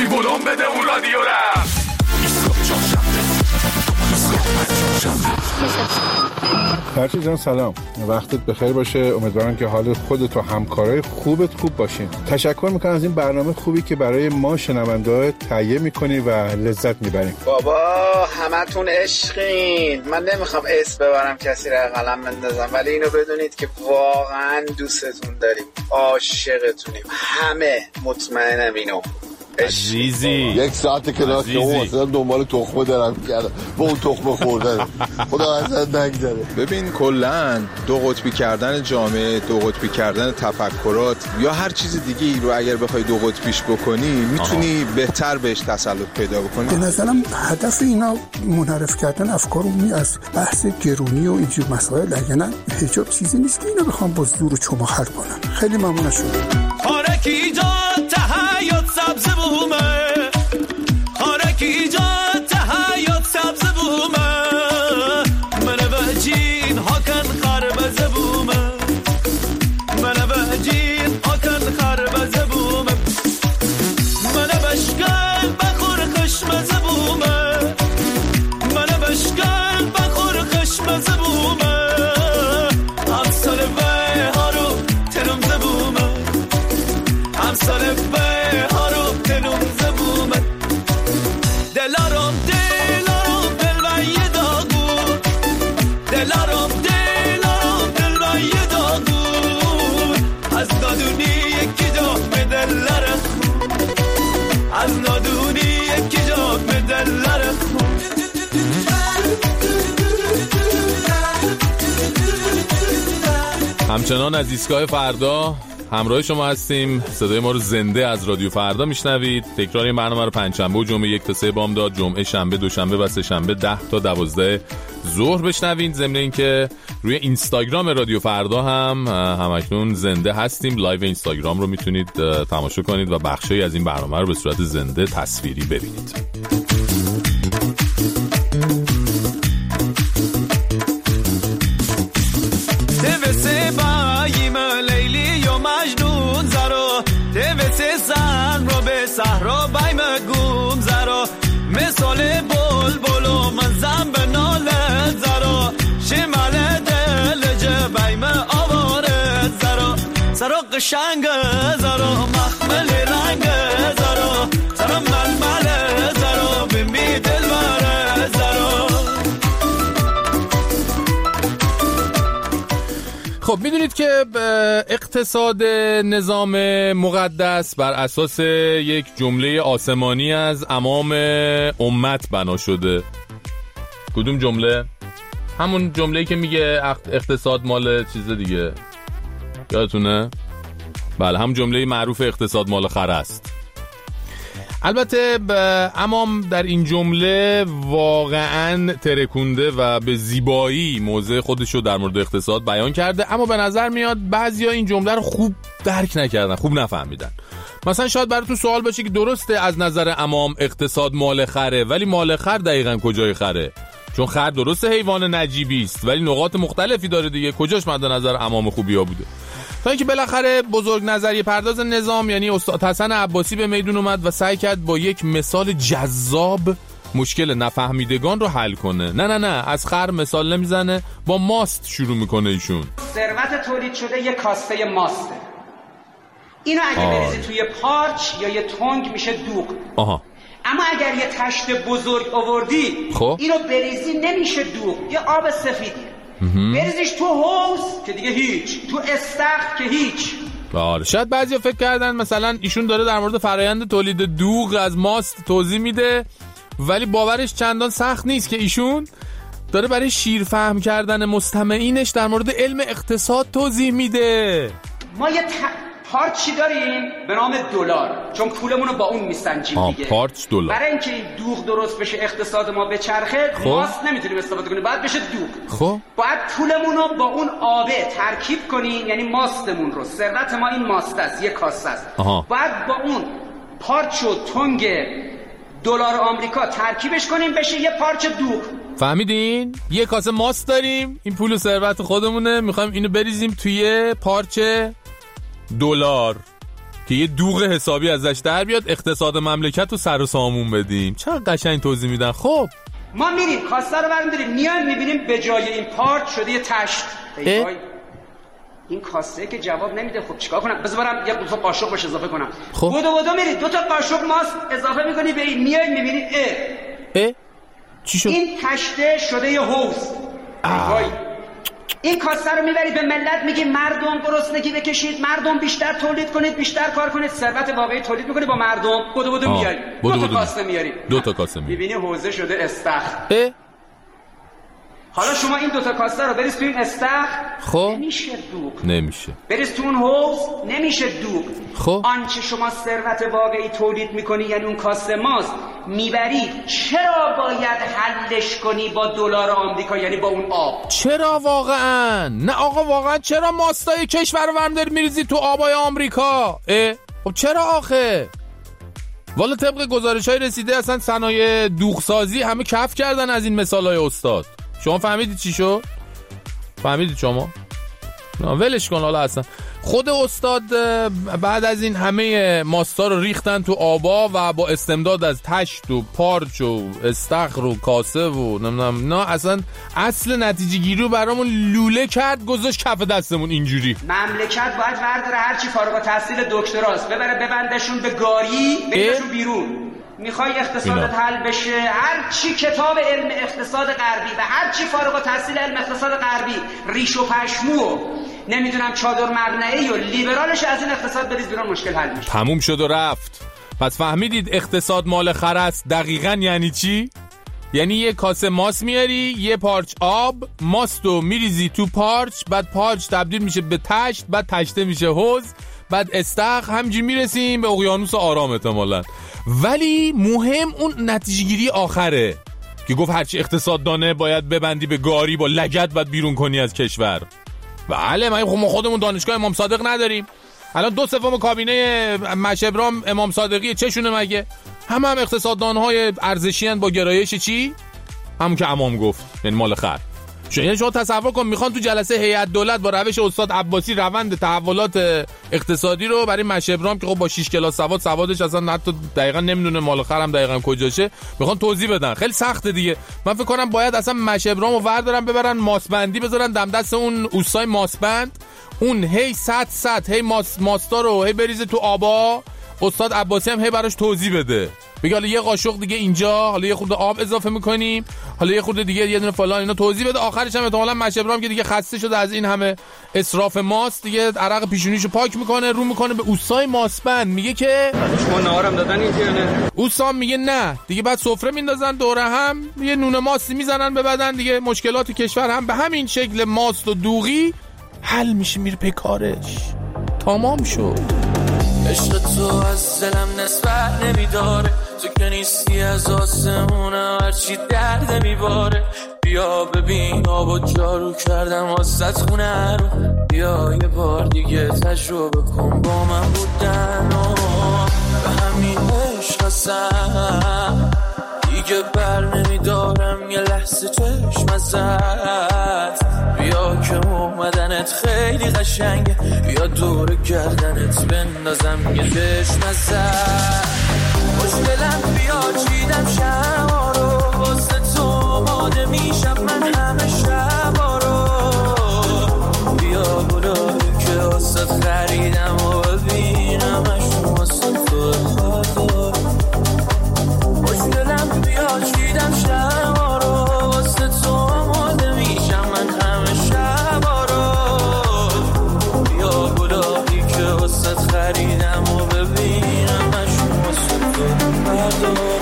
ببین بلوم بده اون رادیو را. فرشید جان سلام، وقتت بخیر باشه. امیدوارم که حال خودت و همکارای خوبت خوب باشین. تشکر میکنم از این برنامه خوبی که برای ما شنونده‌ها تهیه میکنی و لذت میبریم. بابا همتون عشقین. من نمیخوام اسم ببرم کسی را قلم بندازم، ولی اینو بدونید که واقعا دوستتون داریم، عاشقتونیم همه. مطمئنم اینو. عزیزی یک ساعت که راست واسه دنبال تخمه دارم می‌گردم با اون تخمه خوردن. خدا ازت نگذره. ببین کلاً دو قطبی کردن جامعه، دو قطبی کردن تفکرات یا هر چیز دیگه‌ای رو اگر بخوای دو قطبیش بکنی میتونی بهتر بهش تسلط پیدا بکنی. به نظرم هدف اینا منحرف کردن افکار عمومی از بحث گرونی و اینجور مسائل. اگه نه حجاب چیزی نیست که اینا بخوام با زور و چما حل کنن. خیلی ممنون شما. خارکی جان تهیات سبز بومه، خارکی جان تهیات سبز بومه، من وجین هاکن خربز بومه، من وجین هاکن خربز بومه، من بشکل بخور خشمز بومه، من بشکل بخور خشمز بومه، همسال به ها رو تنم زبومه، همسال به ها رو تنم زبومه، دلارم دلارم دلوی داغون، دلارم دلارم دلوی داغون، از نادونی یکی جا به دلار خون، از نادونی یکی جا به دلار خون. همچنان از ایستگاه فردا همراه شما هستیم. صدای ما رو زنده از رادیو فردا میشنوید. تکرار این برنامه رو پنجشنبه و جمعه 1 تا 3 بامداد، جمعه شنبه دوشنبه و سه شنبه 10 تا 12 ظهر بشنوید. ضمن اینکه روی اینستاگرام رادیو فردا هم همکنون زنده هستیم. لایو اینستاگرام رو میتونید تماشا کنید و بخشی از این برنامه رو به صورت زنده تصویری ببینید. صحرا بایم گوم زرا مثال بلبل و من زن به ناله زرا شمال دل جبایم آواره زرا زرا قشنگ زرا مخمل رنگ زرا زرا ململ زرا بمی دل بره زرا. خب میدونید که اقتصاد نظام مقدس بر اساس یک جمله آسمانی از امام امت بنا شده. کدوم جمله؟ همون جمله‌ای که میگه اقتصاد مال چیز دیگه، یادتونه؟ بله، هم جمله معروف اقتصاد مال خر است. البته امام در این جمله واقعا ترکونده و به زیبایی موضع خودش رو در مورد اقتصاد بیان کرده، اما به نظر میاد بعضیا این جمله رو خوب درک نکردن، خوب نفهمیدن. مثلا شاید براتون سوال باشه که درسته از نظر امام اقتصاد مال خره، ولی مال خر دقیقاً کجای خره؟ چون خر درسته حیوان نجیبی است ولی نقاط مختلفی داره دیگه. کجاش مد نظر امام خوبیا بوده؟ تا اینکه بالاخره بزرگ نظریه پرداز نظام یعنی استاد حسن عباسی به میدون اومد و سعی کرد با یک مثال جذاب مشکل نفهمیدگان رو حل کنه. نه از خر مثال نمیزنه، با ماست شروع میکنه ایشون. ثروت تولید شده یه کاسته ماسته. اینو اگه بریزی توی پارچ یا یه تنگ میشه دوغ. اما اگر یه تشت بزرگ آوردی اینو بریزی نمیشه دوغ، یه آب سفیدیه. بریزیش تو حوض که دیگه هیچ، تو استخر که هیچ. بله، شاید بعضیا فکر کردن مثلا ایشون داره در مورد فرآیند تولید دوغ از ماست توضیح میده، ولی باورش چندان سخت نیست که ایشون داره برای شیر فهم کردن مستمعینش در مورد علم اقتصاد توضیح میده. ما یه پارچی داریم به نام دلار، چون پولمون رو با اون میسنجیم دیگه. پارچ دلار. برای اینکه دوغ درست بشه، اقتصاد ما بچرخه، ماست نمیتونیم استفاده کنیم، باید بشه دوغ. باید پولمون رو با اون آبه ترکیب کنیم، یعنی ماستمون رو، ثروت ما این ماست است، یک کاسه است. باید با اون پارچ و تنگ دلار آمریکا ترکیبش کنیم بشه یه پارچ دوغ. فهمیدین؟ یه کاسه ماست داریم، این پول و ثروت خودمونه، میخوایم اینو بریزیم توی پارچ دلار. که یه دوغ حسابی ازش در بیاد، اقتصاد مملکت رو سر و سامون بدیم. چقدر قشنگ توضیح میدن. خب ما میریم کاسه رو برمی‌داریم، میایم میبینیم به جای این پارت شده یه تشت. این کاسه که جواب نمیده. خب چیکار کنم؟ بذار برم یه قاشق باشه اضافه کنم. خب بودو میری 2 تا قاشق ماست اضافه میکنی به این، میای میبینی چی شد؟ این تشته شده یه حوض. این کاسه رو میبری به ملت میگی مردم گرسنگی بکشید، مردم بیشتر تولید کنید، بیشتر کار کنید، ثروت واقعی تولید میکنی با مردم. بودو میاری 2 تا کاسه میاری، 2 تا کاسه میاری، میبینی حوزه شده استخر. حالا شما این 2 تا کاسه رو بریز تو این استخر، خب نمیشه دوغ، نمیشه. بریز تو اون حوض، نمیشه دوغ. خب آنچه شما ثروت واقعی تولید میکنی، یعنی اون کاسه ماست، میبرید. چرا باید حلش کنی با دلار آمریکا، یعنی با اون آب؟ چرا واقعا؟ نه آقا واقعا چرا ماستای کشور رو ورم داری میریزی تو آبای آمریکا؟ خب چرا آخه؟ والا طبق گزارش‌های رسیده اصلا صنایع دوغسازی همه کف کردن از این مثالای استاد. شما فهمیدید چی شد؟ فهمیدید شما؟ ولش کن. حالا اصلا خود استاد بعد از این همه ماستا رو ریختن تو آبا و با استمداد از تشت و پارچ و استخر و کاسه و نمیدونم نه اصلا اصل نتیجه گیری رو برامون لوله کرد، گذاشت کف دستمون اینجوری. مملکت باید ورداره هرچی فارغ التحصیل دکتراست ببره ببندشون به گاری، بگیرشون بیرون. میخوای اقتصادت حل بشه، هر چی کتاب علم اقتصاد غربی و هر چی فارغ التحصیل علم اقتصاد غربی ریش و پشمو و نمیدونم چادر مقنعه‌ای و لیبرالش از این اقتصاد بریز بیرون، مشکل حل میشه. تموم شد و رفت. پس فهمیدید اقتصاد مال خر است دقیقاً یعنی چی؟ یعنی یه کاسه ماست میاری، یه پارچ آب، ماستو میریزی تو پارچ، بعد پارچ تبدیل میشه به تشت، بعد تشته میشه حوض، بعد استخر، همینجوری میرسیم به اقیانوس آرام احتمالاً. ولی مهم اون نتیجه گیری آخره که گفت هرچی اقتصاد دانه باید ببندی به گاری، با لگد باید بیرون کنی از کشور. بله ما خودمون دانشگاه امام صادق نداریم. الان 2/3 کابینه مشبرام امام صادقی چشونه مگه؟ هم اقتصاددانهای ارزشی ان با گرایش چی؟ همون که امام گفت، یعنی مال خر. یعنی شما تصور کن میخوان تو جلسه هیئت دولت با روش استاد عباسی روند تحولات اقتصادی رو برای مشبرام که خب با 6 کلاس سوادش اصلا حتی دقیقاً نمیدونه مال خرم دقیقاً کجاشه، میخوان توضیح بدن. خیلی سخته دیگه. من فکر کنم باید اصلا مشبرامو وردارن ببرن ماسبندی بذارن دم دست اون اوستای ماسبند، اون هی صد هی ماستا رو هی بریزه تو آبا، استاد عباسی هم هی براش توضیح بده، بگه حالا یه قاشق دیگه اینجا، حالا یه خورده آب اضافه میکنیم، حالا یه خورده دیگه یه دونه فلان، اینا توضیح بده. آخرش هم احتمالاً مشبرام که دیگه خسته شده از این همه اسراف ماست، دیگه عرق پیشونیشو پاک میکنه، رو میکنه به اوستای ماسبند، میگه که شما نهارم دادن اینجا نه؟ اوستام میگه نه دیگه، بعد سفره میندازن دوره هم، یه نون ماستی میزنن به بدن دیگه. مشکلات کشور هم به همین شکل ماست و دوغی حل میشه، میره به کارش. تمام شد. عشق تو از دلم نسبت نمیداره، تو که نیستی از آسمونم هرچی درد میباره. بیا ببین آبا جارو کردم واسه خونه رو، بیا یه بار دیگه تجربه کن با من بودن و به همین عشق هستم دیگه بر نمیدارم یه لحظه چشم ازت. بیا که اومدنت خیلی قشنگه، بیا دور گردنت بندازم یه چشم ازت. خوشگلم بیا چیدم شما رو واسه تو آماده میشم من همه شبا رو. بیا بلایی که واسه خریدم و ببینمش واسه تو خاطر. خوشگلم بیا چیدم شما رو واسه تو آماده میشم من همه شبا رو. بیا بلایی که واسه خریدم و ببینمش واسه تو خاطر.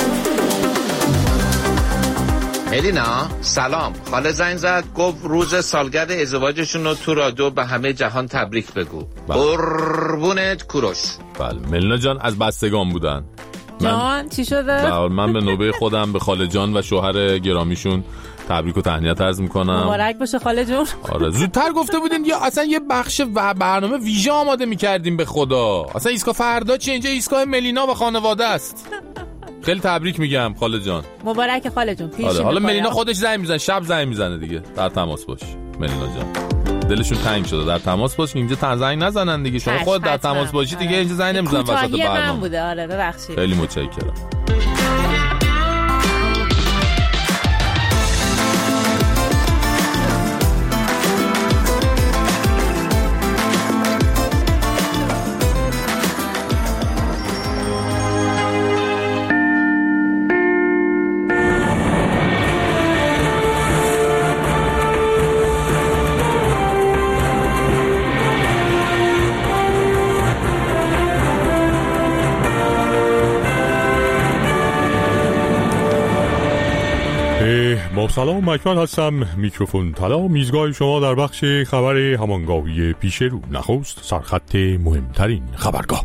ملینا سلام، خاله زنگ زد گفت روز سالگرد ازدواجشون رو تو رادیو به همه جهان تبریک بگو. قربونت کوروش. بله ملینا جان از بستگان بودن. جان چی شده؟ من به نوبه خودم به خاله جان و شوهر گرامیشون تبریک و تهنیت عرض میکنم. مبارک باشه خاله جون. آره زودتر گفته بودین یا اصلا یه بخش و برنامه ویژه آماده میکردیم به خدا. اصلا ایستگاه فردا چه اینجا ایستگاه ملینا و خانواده است. خیلی تبریک میگم خاله جان. مبارک خاله جون. حالا ملینا خودش زنگ میزنه، شب زنگ میزنه دیگه. در تماس باش ملینا جان. دلشون تنگ شده. در تماس باش اینجا زنگ نزنن دیگه. شما خود در تماس باشی دیگه اینجا زنگ نمیزنن وسط برنامه. من بوده. آره ببخشید. خیلی متشکرم. با سلام، اکمل هستم. میکروفون طلا، میزگاه شما در بخش خبر همانگاهی پیش رو. نخست سرخط مهمترین خبرگاه.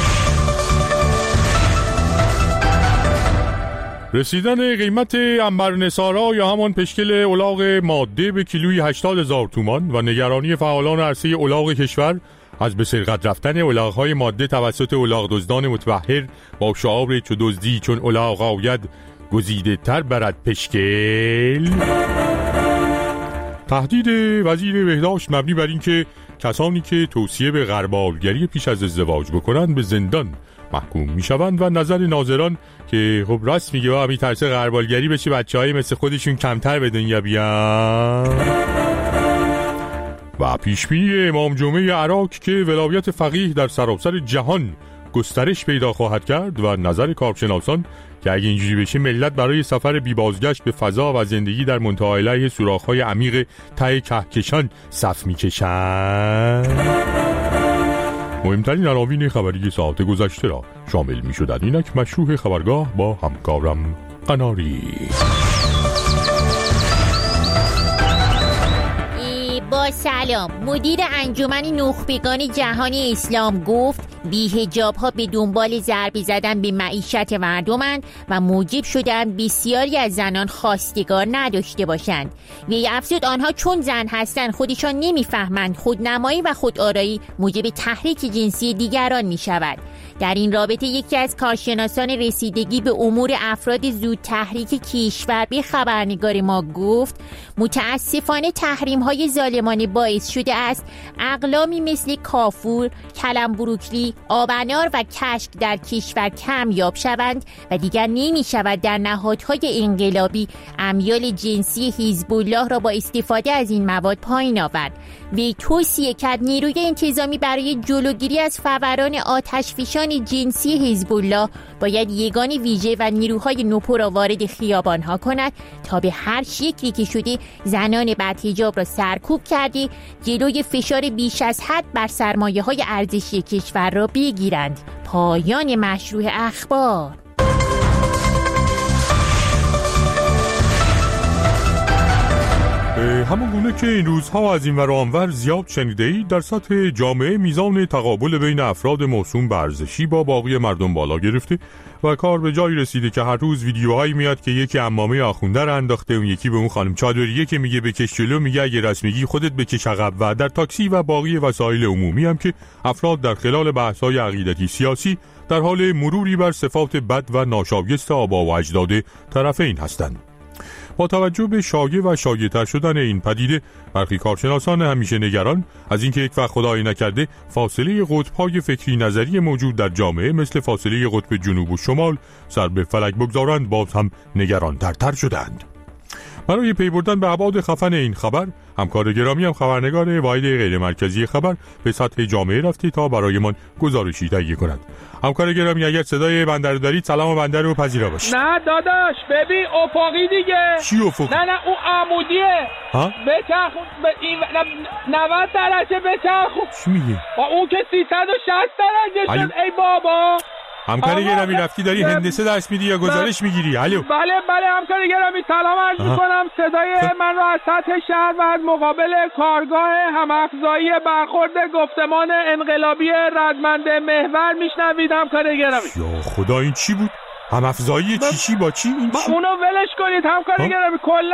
رسیدن قیمت عنبرنثارا یا همان پشکل الاغ ماده به کیلویی 80,000 تومان و نگرانی فعالان عرصه الاغ کشور از به سرقت رفتن الاغ‌های ماده توسط الاغ دزدان متبحر با شعار چو دزدی چون الاغ آید گزیده تر برد پشکل. تهدید وزیر بهداشت مبنی بر اینکه کسانی که توصیه به غربالگری پیش از ازدواج بکنند به زندان محکوم میشوند و نظر ناظران که خب راست میگه و میترسه غربالگری بشه بچه‌های مثل خودشون کمتر به دنیا بیان. و پیشبینی امام جمعه عراق که ولایت فقیه در سراسر جهان گسترش پیدا خواهد کرد و نظر کارشناسان که اگه اینجوری بشه ملت برای سفر بی بازگشت به فضا و زندگی در منتهای علیه سوراخ‌های عمیق ته کهکشان صف می‌کشند. مهمترین عناوین خبری ساعت گذشته را شامل می‌شدند. اینک مشروع خبرگاه با همکارم قناری. با سلام. مدیر انجمن نخبگان جهانی اسلام گفت بی‌حجاب ها به دنبال ضربه زدن به معیشت مردمند و موجب شدن بسیاری از زنان خواستگار نداشته باشند. وی افزود آنها چون زن هستند خودشان نمیفهمند خودنمایی و خودآرایی موجب تحریک جنسی دیگران می شود. در این رابطه یکی از کارشناسان رسیدگی به امور افراد زود تحریک کشور به خبرنگار ما گفت متاسفانه تحریم های ظالمانه باعث شده است اقلامی مثل کافور، کلم بروکلی، آبنار و کشک در کشور کمیاب شوند و دیگر نمی شود در نهادهای انقلابی امیال جنسی حزب الله را با استفاده از این مواد پایین آورد. وی توصیه کرد نیروی انتظامی برای جلوگیری از فوران آتشفشان جنسی حزب الله باید یگان ویژه و نیروهای نوپو را وارد خیابانها کند تا به هر شکلی که شده زنان بدحجاب را سرکوب کرده جلوی فشار بیش از حد بر سرمایه‌های ارزشی کشور را بگیرند. پایان مشروع اخبار. همون گونه که این روزها از این ور و آنور زیاد شنیده‌اید، در سطح جامعه میزان تقابل بین افراد موسوم به ارزشی با باقی مردم بالا گرفته و کار به جایی رسیده که هر روز ویدیوهایی میاد که یکی عمامه آخونده رو انداخته، اون یکی به اون خانم چادریه که میگه بکش جلو میگه اگه رسمیگی خودت بکش عقب، و در تاکسی و باقی وسایل عمومی هم که افراد در خلال بحث‌های عقیدتی سیاسی در حال مروری بر صفات بد و ناشایست آبا و اجداد طرفین هستند. با توجه به شایع و شایع‌تر شدن این پدیده، برخی کارشناسان همیشه نگران از اینکه یک وقت خدایی نکرده فاصله قطب‌های فکری نظری موجود در جامعه مثل فاصله قطب جنوب و شمال سر به فلک بگذارند باز هم نگران‌تر شدند. برای پی بردن به ابعاد خفن این خبر، همکار گرامی هم خبرنگار واحد غیر مرکزی خبر به سطح جامعه رفته تا برایمان گزارشی تهیه کند. همکار گرامی اگر صدای بنده رو دارید سلام بنده رو پذیرا باشید. نه داداش ببین افقی دیگه. چی افقی؟ نه اون عمودیه. ها؟ بچرخون این 90 درجه بچرخون. چی میگی؟ با اون که 360 درجه شد. ای بابا. همکار گرامی رفتی داری هندسه درس میدی یا گزارش میگیری؟ الو. بله همکار گرامی سلام عرض میکنم. صدای من رو از سطح شهر و از مقابل کارگاه همافزایی برخورد گفتمان انقلابی رزمند محور میشنوید همکار گرامی. یا خدا این چی بود؟ همافزایی چی با چی؟ این اونو ولش کنید همکار گرامی. کلا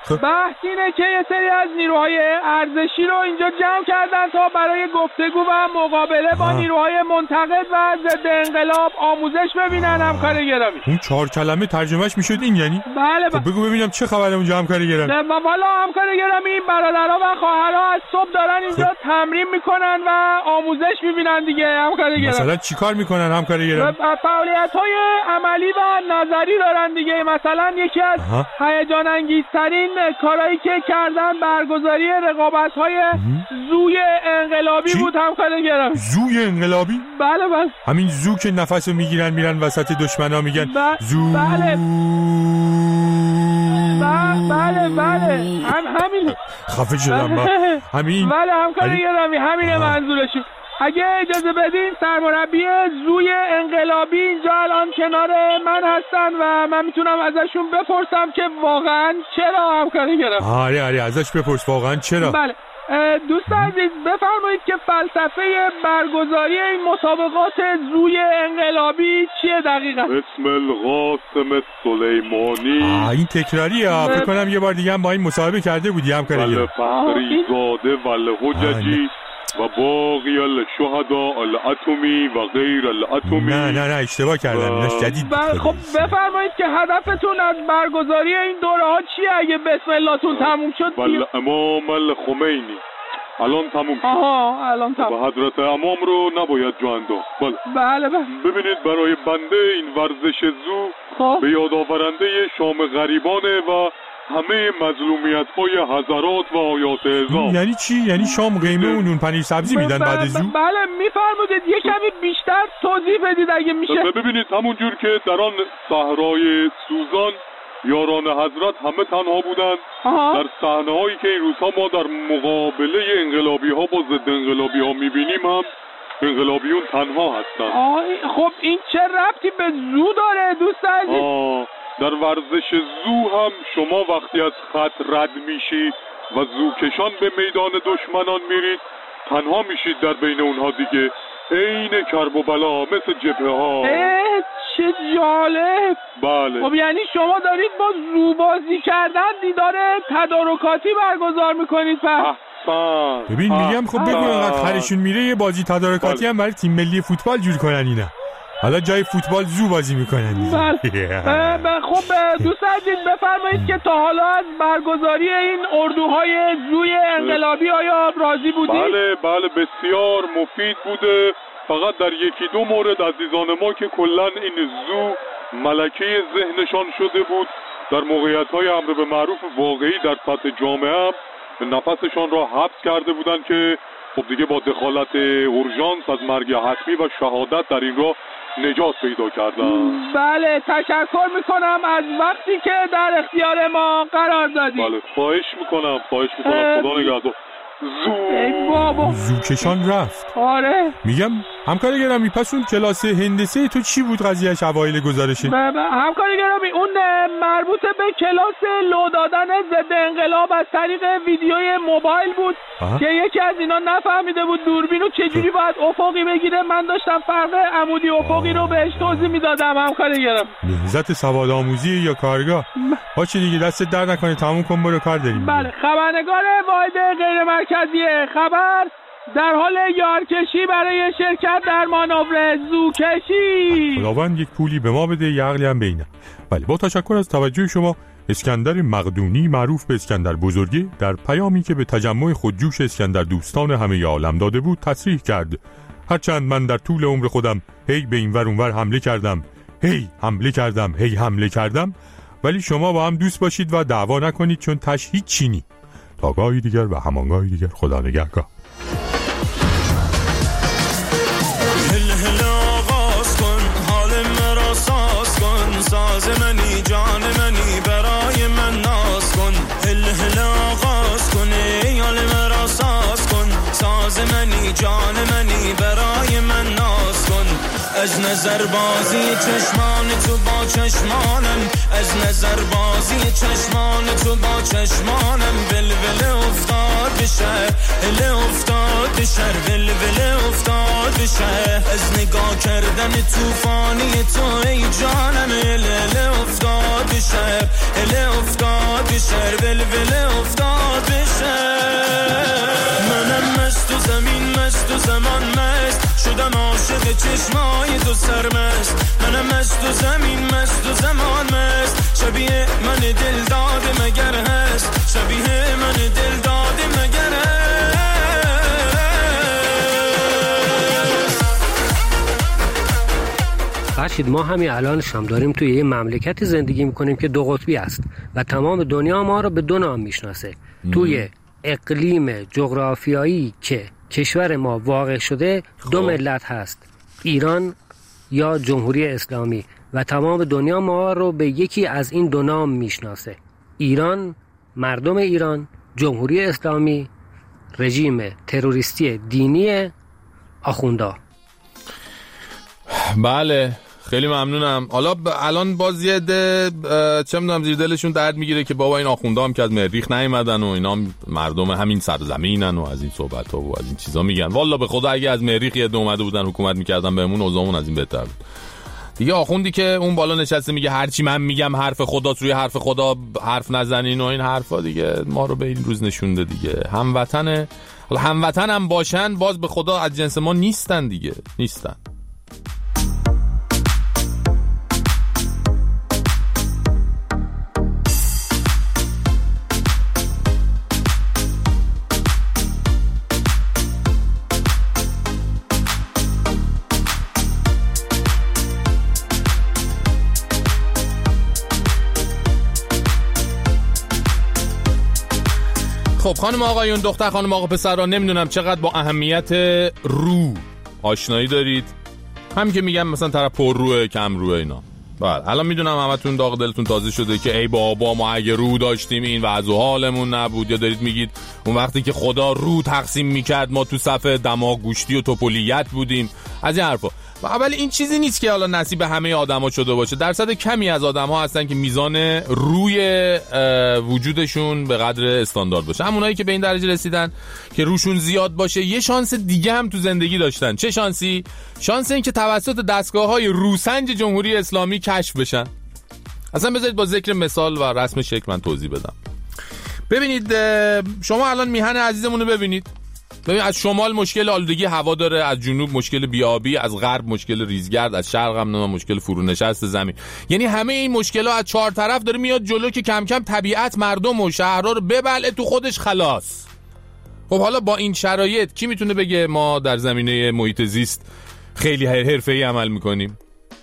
بحث اینه که یه سری از نیروهای ارزشی رو اینجا جمع کردن تا برای گفتگو و مقابله با نیروهای منتقد و ضد انقلاب آموزش ببینن. همکار گرامی، اون 4 کلمه ترجمهش میشد این یعنی؟ بله. خب بگو ببینم چه خبره اونجا همکار گرامی؟ والا همکار گرامی، این برادرها و خواهرها از صبح دارن اینجا تمرین میکنن و آموزش میبینن دیگه. همکار گرامی مثلا چیکار میکنن همکار گرامی؟ فعالیت‌های عملی و نظری دارن دیگه. مثلا یکی از هیجان انگیزترین کارهایی که کردن برگزاری رقابت‌های زوی انقلابی بود. همکار گرامی، زوی انقلابی؟ بله بله، همین زو که نفسو میگیرن میرن وسط دشمنا میگن زو. بله همین. خفه شدم همین. بله همکار گرامی، همین منظورشون. اگه اجازه بدین سرمربی زوی انقلابی اینجا الان کنار من هستن و من میتونم ازشون بپرسم که واقعا چرا. همکار گرامی آره ازش بپرس واقعا چرا. بله دوست عزیز، بفرمایید که فلسفه برگزاری این مسابقات زوی انقلابی چیه دقیقا؟ اسم القاسم سلیمانی. این تکراریه. فکر کنم یه بار دیگه هم با این مصاحبه کرده بودی همکار گرامی. فخری زاده و الحججی و باقی الشهداء الاتمی و غیر الاتمی. نه اشتباه کردم، اینش جدید. خب بفرمایید که هدفتون از برگزاری این دوره ها چیه اگه بسم اللهتون تموم شد؟ امام الخمینی. الان تموم شد. الان تموم. و حضرت امام رو نباید جا انداخت. بله. ببینید برای بنده این ورزش زو به یاد آورنده شام غریبانه و همه مظلومیت‌های حضرات و آیات اعظام. یعنی چی؟ یعنی شام قیمه و نون پنیر سبزی میدن بعد از زو؟ بله میفرمودید یه کمی بیشتر توضیح بدید اگه میشه. ببینید همونجور که در آن صحرای سوزان یاران حضرت همه تنها بودند، در صحنه‌هایی که این روزها ما در مقابله انقلابی‌ها با ضد انقلابی‌ها می‌بینیم هم انقلابیون تنها هستند. خب این چه ربطی به زو داره دوست عزیز؟ در ورزش زو هم شما وقتی از خط رد میشید و زوکشان به میدان دشمنان میرید تنها میشید در بین اونها دیگه، عین کرب و بلا مثل جبهه ها. چه جالب. بله. خب یعنی شما دارید با زو بازی کردن دیدار تدارکاتی برگزار میکنید پس؟ ببین میگم خب بگو اینقدر خرشون میره یه بازی تدارکاتی هم برای تیم ملی فوتبال جور کنن اینا. حالا جای فوتبال زو بازی میکنن. خب دوست عزیز بفرمایید که تا حالا از برگزاری این اردوهای زوی انقلابی آیا راضی بودید؟ بله بسیار مفید بوده. فقط در 1-2 مورد عزیزان ما که کلا این زو ملکه ذهنشان شده بود، در موقعیت‌های امر به معروف واقعی در سطح جامعه هم نفسشان را حبس کرده بودند که خب دیگه با دخالت اورژانس از مرگ حتمی و شهادت در این راه نجات پیدا کردن. بله تشکر میکنم از وقتی که در اختیار ما قرار دادید. بله خواهش میکنم خدا نگهدار. زوکشان رفت. آره میگم همکار گرامی، پس اون کلاس هندسه تو چی بود قضیهش اوایل گزارشه؟ همکار گرامی اون مربوط به کلاس لو دادن ضد انقلاب از طریق ویدیوی موبایل بود که یکی از اینا نفهمیده بود دوربین رو چجوری باید افقی بگیره. من داشتم فرق عمودی افقی رو بهش توضیح میدادم. همکار گرامی نهضت سواد آموزی یا کارگاه باشه دیگه، دستت در نکنه، تموم کن برو کار داریم. بله خبرنگار واحد غیر مرکزی خبر در حال یارکشی برای شرکت در مانور زوکشی. خداوند یک پولی به ما بده یه عقلی هم بینه. بله با تشکر از توجه شما، اسکندر مقدونی معروف به اسکندر بزرگی در پیامی که به تجمع خودجوش اسکندر دوستان همه عالم داده بود تصریح کرد: هرچند من در طول عمر خودم هی به این ور اون ور حمله کردم، هی حمله کردم، ولی شما با هم دوست باشید و دعوا نکنید، چون تش هیچ چینی. تا گاهی دیگر و همانگاهی دیگر، خدا نگهدار. ساز منی جان منی برای من ناز کن، هل آغاز کن یال مرا ساز کن، ساز منی جان منی برای من ناز کن. از نظر بازی چشمان تو با چشمانم، از نظر بازی چشمان تو با چشمانم، ولول افتاد بشه، هل افتاد بشه، ولول افتاد بشه. از نگاه کردن توفانی تو ای جانم. اله افتاد به شهر، اله افتاد به شهر، ولوله افتاد به شهر. منم مست و زمین مست و زمان مست، شدم عاشق چشمای تو سرمست. منم مست و زمین مست و زمان مست، شبیه من دل داده مگر هست، شبیه من دل داده مگر هست. فرشید ما همین الانش هم داریم توی یه مملکتی زندگی میکنیم که دو قطبی است و تمام دنیا ما رو به دو نام میشناسه. توی اقلیم جغرافیایی که کشور ما واقع شده دو ملت هست، ایران یا جمهوری اسلامی، و تمام دنیا ما رو به یکی از این دو نام میشناسه. ایران، مردم ایران، جمهوری اسلامی، رژیم تروریستی دینی آخوندا. بله خیلی ممنونم. حالا الان باز یه چه میدونم زیر دلشون درد میگیره که بابا این آخوندا هم که از مریخ نیومدن و اینا مردم همین سرزمینن و از این صحبت‌ها و از این چیزا میگن. والله به خدا اگه از مریخ یه اومده بودن حکومت میکردن بهمون اوضاعمون از این بهتر بود. دیگه آخوندی که اون بالا نشسته میگه هرچی من میگم حرف خداست، روی حرف خدا حرف نزنین و این حرفا، دیگه ما رو به این روز نشونده دیگه. هموطن هم باشن باز به خدا از جنس ما نیستن دیگه، نیستن. خب خانم آقایون، دختر خانم آقا پسرا، نمیدونم چقدر با اهمیت رو آشنایی دارید. همین که میگم مثلا طرف پر روه کم روه اینا. بله الان میدونم همتون داغ دلتون تازه شده که ای بابا ما اگه رو داشتیم این وضع و حالمون نبود، یا دارید میگید اون وقتی که خدا رو تقسیم میکرد ما تو صف دماغ گوشتی و توپولیت بودیم، از این حرفا. ولی این چیزی نیست که حالا نصیب همه آدما شده باشه. درصد کمی از آدم‌ها هستن که میزان روی وجودشون به قدر استاندارد باشه. همونایی که به این درجه رسیدن که روشون زیاد باشه یه شانس دیگه هم تو زندگی داشتن. چه شانسی؟ شانس این که توسط دستگاه‌های روسنج جمهوری اسلامی کشف بشن. اصلا بذارید با ذکر مثال و رسم شکل من توضیح بدم. ببینید شما الان میهن عزیزمون رو ببینید. ببین از شمال مشکل آلودگی هوا داره، از جنوب مشکل بیابی، از غرب مشکل ریزگرد، از شرق هم مشکل فرونشست زمین. یعنی همه این مشکلات از چهار طرف داره میاد جلو که کم کم طبیعت مردم و شهرها رو ببلعه تو خودش خلاص. خب حالا با این شرایط کی میتونه بگه ما در زمینه محیط زیست خیلی حرفه‌ای عمل میکنیم؟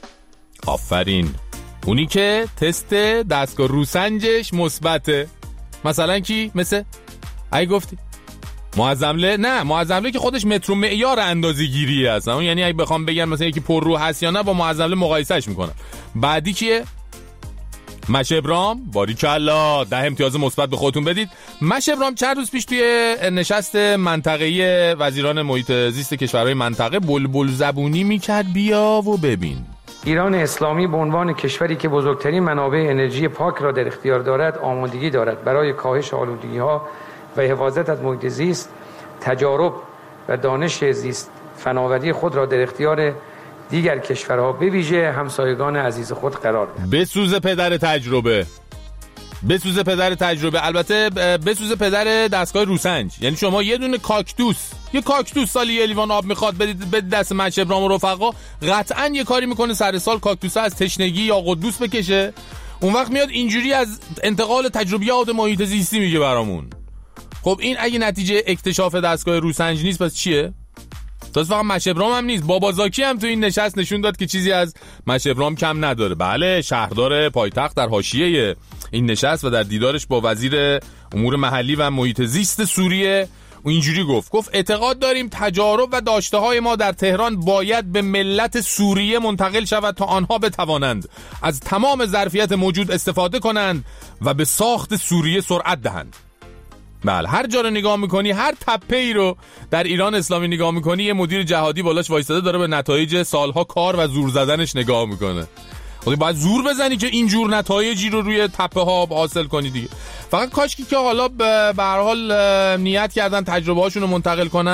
آفرین، اونی که تست دستگاه روسنجش مثبته. مثلا کی؟ مثل ای گفتی معظمله؟ نه معظمله که خودش متر و معیار اندازه‌گیریه اصلا. یعنی اگه بخوام بگم مثلا یکی پر رو هست یا نه با معظمله مقایسهش میکنن. بعدی کیه؟ مشه ابرام. باریکلا، 10 امتیاز مثبت به خودتون بدید. مشه ابرام چند روز پیش توی نشست منطقه‌ای وزیران محیط زیست کشورهای منطقه بلبل زبونی میکرد. بیا و ببین. ایران اسلامی به عنوان کشوری که بزرگترین منابع انرژی پاک را در اختیار دارد آمادگی دارد برای کاهش آلودگی‌ها و حفاظت از محیط زیست. تجارب و دانش زیست فناوری خود را در اختیار دیگر کشورها به ویژه همسایگان عزیز خود قرار دهد. بسوزه پدر تجربه، بسوزه پدر تجربه. البته بسوزه پدر دستگاه روسنج. یعنی شما یه دونه یه کاکتوس سالی یه لیوان آب میخواد بدید دست مشه ابرام و رفقا، قطعاً یه کاری میکنه سر سال کاکتوس از تشنگی یا قدوس بکشه. اون وقت میاد اینجوری از انتقال تجربیات محیط زیستی میگه برامون. خب این اگه نتیجه اکتشاف دستگاه روسنج نیست پس چیه؟ تا فقط مشه ابرام هم نیست، بابازاکی هم تو این نشست نشون داد که چیزی از مشه ابرام کم نداره. بله شهردار پایتخت در حاشیه این نشست و در دیدارش با وزیر امور محلی و محیط زیست سوریه اینجوری گفت اعتقاد داریم تجارب و داشته‌های ما در تهران باید به ملت سوریه منتقل شود تا آنها بتوانند از تمام ظرفیت موجود استفاده کنند و به ساخت سوریه سرعت دهند. بله هر جا رو نگاه میکنی، هر تپه‌ای رو در ایران اسلامی نگاه میکنی، یه مدیر جهادی بالاش وایساده داره به نتایج سالها کار و زور زدنش نگاه میکنه. خب باید زور بزنی که اینجور نتایجی رو روی تپه ها حاصل کنی دیگه. فقط کاشکی که حالا به هر حال نیت کردن تجربه هاشون رو منتقل کنن.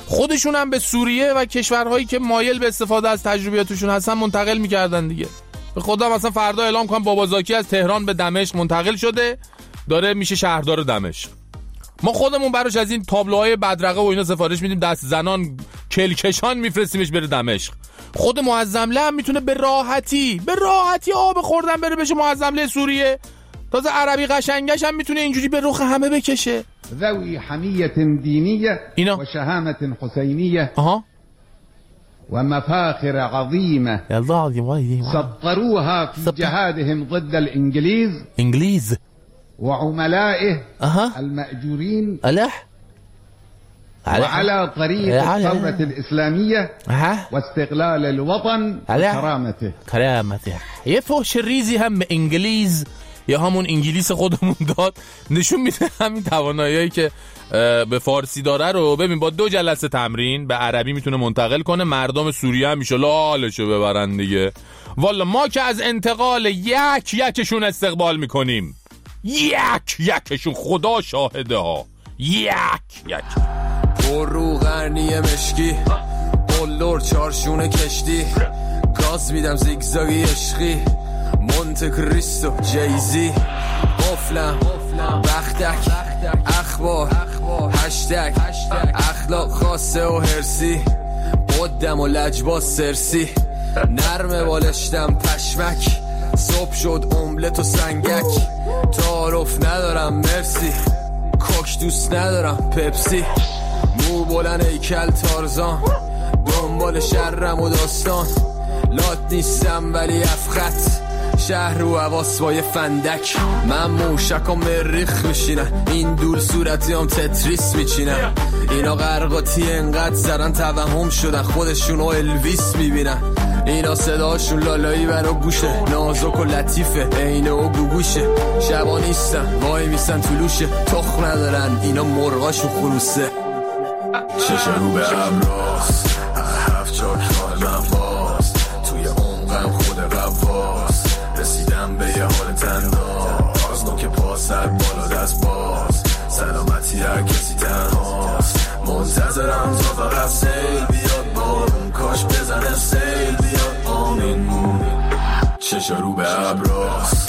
خودشون هم به سوریه و کشورهایی که مایل به استفاده از تجربیاتشون هستن منتقل میکردن دیگه. به خدا مثلا فردا اعلام کنم بابازاکی از تهران به دمشق منتقل شده، داره میشه شهردار دمشق. ما خودمون براش از این تابلوهای بدرقه و اینا سفارش میدیم، دست زنان کلکشان میفرستیمش بره دمشق. خود معظمله هم میتونه به راحتی آب خوردن بره بشه معظمله سوریه. تازه عربی قشنگش هم میتونه اینجوری به رخ همه بکشه. ذوی حمیت دینیه و شهامت حسینیه و مفاخر عظیمه سطروها في جهادهم ضد الانجليز وعملائه المأجورين وعلى طريق الثورة الإسلامية واستقلال الوطن کرامته. یه فحش ریزی هم به انگلیز یا همون انگلیس خودمون داد، نشون میده همین تواناییایی که به فارسی داره رو ببین با 2 جلسه تمرین به عربی میتونه منتقل کنه. مردم سوریه هم میشه لالشو ببرن دیگه. والا ما که از انتقال یکشون استقبال میکنیم، یکشون، خدا شاهده ها، یک پر رو غرنی مشکی، بلور چارشون کشتی، گاز میدم زیگزاگی عشقی، مونت کریستو جیزی، قفلم بختک، اخبار هشتگ، اخلاق خاصه و هرسی، قدم و لجباز سرسی، نرمه بالشتم پشمک، صبح شد املت و سنگک، تعارف ندارم مرسی، کوک دوست ندارم پپسی، مو بلند ایکل تارزان، دنبال شرم و داستان، لات نیستم ولی افخت، شهر رو حواس با یه فندک، من موشک و مریخ میشینن، این دول صورتی هم تتریس میچینن، اینا غرقاتی انقدر زرن توهم شدن خودشونو الویس میبینن، اینا صداشون لالایی برا گوشه، نازک و لطیفه اینه و گوگوشه، شبا نیستن وای میسن طلوشه، تخم ندارن اینا مرغاشون خلوصه. شش رو به ابراز 7 جاک راه من باز، توی عمقم خود قواز، رسیدم به یه حال تناز، نوک پا سر بالا دست باز، سلامتی هر کسی تنهاست، منتظرم تا فقط سیل بیاد بارون، کاش بزنه سیل بیاد آمین، شش رو به ابراز.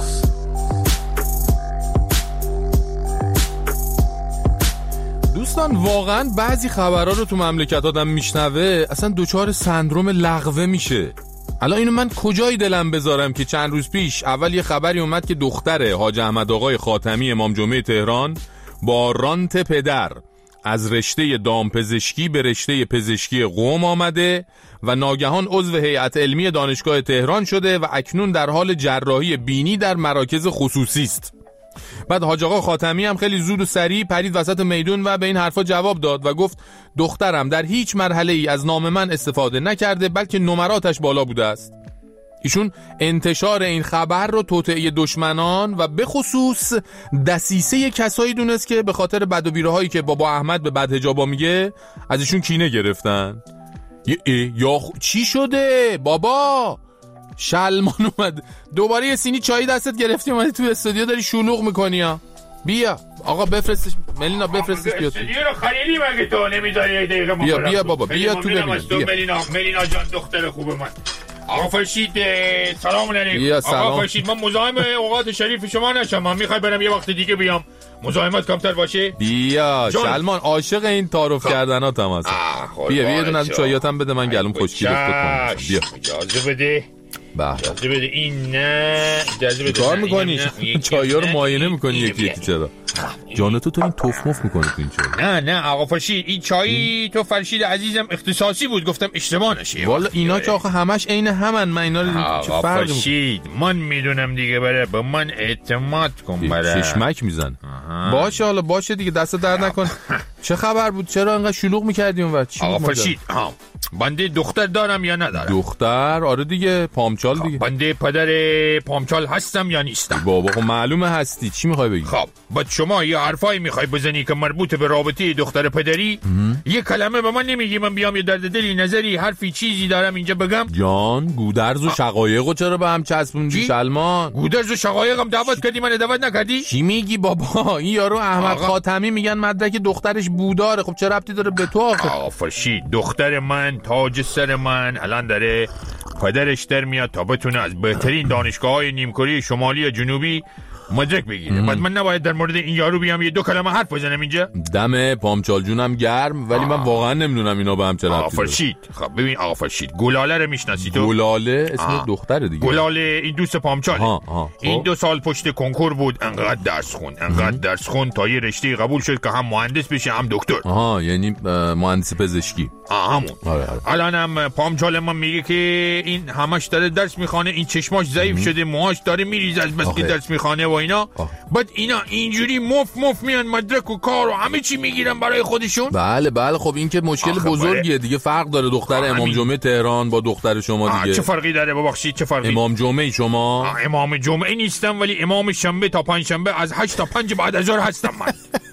دوستان واقعا بعضی خبرها رو تو مملکت آدم میشنوه اصلا دوچار سندروم لغوه میشه. الان اینو من کجای دلم بذارم که چند روز پیش اول یه خبری اومد که دختر حاج احمد آقای خاتمی امام جمعه تهران با رانت پدر از رشته دامپزشکی به رشته پزشکی قم آمده و ناگهان عضو هیئت علمی دانشگاه تهران شده و اکنون در حال جراحی بینی در مراکز خصوصی است. بعد حاج آقا خاتمی هم خیلی زود و سریع پرید وسط میدون و به این حرفا جواب داد و گفت دخترم در هیچ مرحله‌ای از نام من استفاده نکرده بلکه نمراتش بالا بوده است. ایشون انتشار این خبر رو توطئه دشمنان و به خصوص دسیسه کسایی دونست که به خاطر بد و بیرهایی که بابا احمد به بدحجابا میگه از ایشون کینه گرفتن. یا چی شده بابا؟ شلمان اومد دوباره یه سینی چای دستت گرفتی اومدی تو استودیو داری شلوغ میکنی ها. بیا آقا بفرستش، ملینا بفرستش بیا تو استودیو رو خریدی مگه تو نمیذاری دقیقه ما بیا بابا بیا تو ببین ملینا جان دختر خوب من. آقا فرشید سلام علیکم. آقا فرشید من مزاحم اوقات شریف شما نشم، من میخوای برم یه وقت دیگه بیام مزاحمت کمتر باشه. بیا شلمان عاشق این تعارف کردنات هم هست. بیا یه دونه از چایاتم بده من گلوم خشکی کنم. بیا اجازه بده. اجازه بده این نه اجازه بده. کار میکنی چایا رو معاینه میکنی یکی چرا جانتو تو این تفمف میکنی تو این چای؟ نه آقا فرشید این چای تو فرشید عزیزم اختصاصی بود گفتم اشتباه نشه. والا اینا که آخه همش عین همن، من اینا رو چه فرقی فرشید من میدونم دیگه، بره به من اعتماد کن بره. چشمک میزن. باشه حالا باشه دیگه دست درد نکن. چه خبر بود؟ چرا انقدر شلوغ میکردی اونور؟ آقا فرشید بنده دختر دارم یا ندارم؟ دختر؟ آره دیگه پامچال دیگه. بنده پدر پامچال هستم یا نیستم؟ بابا خب معلومه هستی، چی میخوای بگی؟ خب بعد شما یه حرفایی میخوای بزنی که مربوط به رابطه دختر پدری؟ یه کلمه به من نمیگی من بیام یه درد دلی نظری حرفی چیزی دارم اینجا بگم؟ جان گودرز و شقایقو چرا به هم چسبوندی سلمان؟ گودرز و شقایقم دعوت کردی من دعوت نکردی؟ چی میگی بابا؟ این یارو احمد خاتمی میگن مدرک دخترش بوداره. خب چه ربطی داره به تو آخه؟ فرشید دختر من تاج سر من الان داره پدرش در میاد تا بتونه از بهترین دانشگاه‌های نیمکره شمالی یا جنوبی مدرک بگیره. بعد من نباید در مورد این یارو بیام یه دو کلمه حرف بزنم اینجا؟ دم پامچال جونم گرم، ولی من واقعا نمیدونم اینا به هم چه ربطی داره. فرشید خب ببین آقا فرشید، گلاله رو میشناسی تو؟ گلاله اسم دختره دیگه. گلاله این دوست پامچاله. این 2 سال پشت کنکور بود، انقدر درس خون تا یه رشته قبول شد که هم مهندس بشه هم دکتر. یعنی مهندس پزشکی. همون. الانم پامچال من میگه که این همش داره درس میخونه، این چشماش ضعیف شده، موهاش داره میریزه از بس که درس میخونه و اینا. بعد اینا اینجوری مف میان مدرک و کار و همه چی میگیرن برای خودشون. بله خب این که مشکل بزرگیه دیگه. فرق داره دختر امام جمعه تهران با دختر شما دیگه. چه فرقی داره ببخشید؟ چه فرقی؟ امام جمعه شما؟ امام جمعه نیستم، ولی امام شنبه تا پنجشنبه از 8 تا 5 بعد از ظهر هستم من.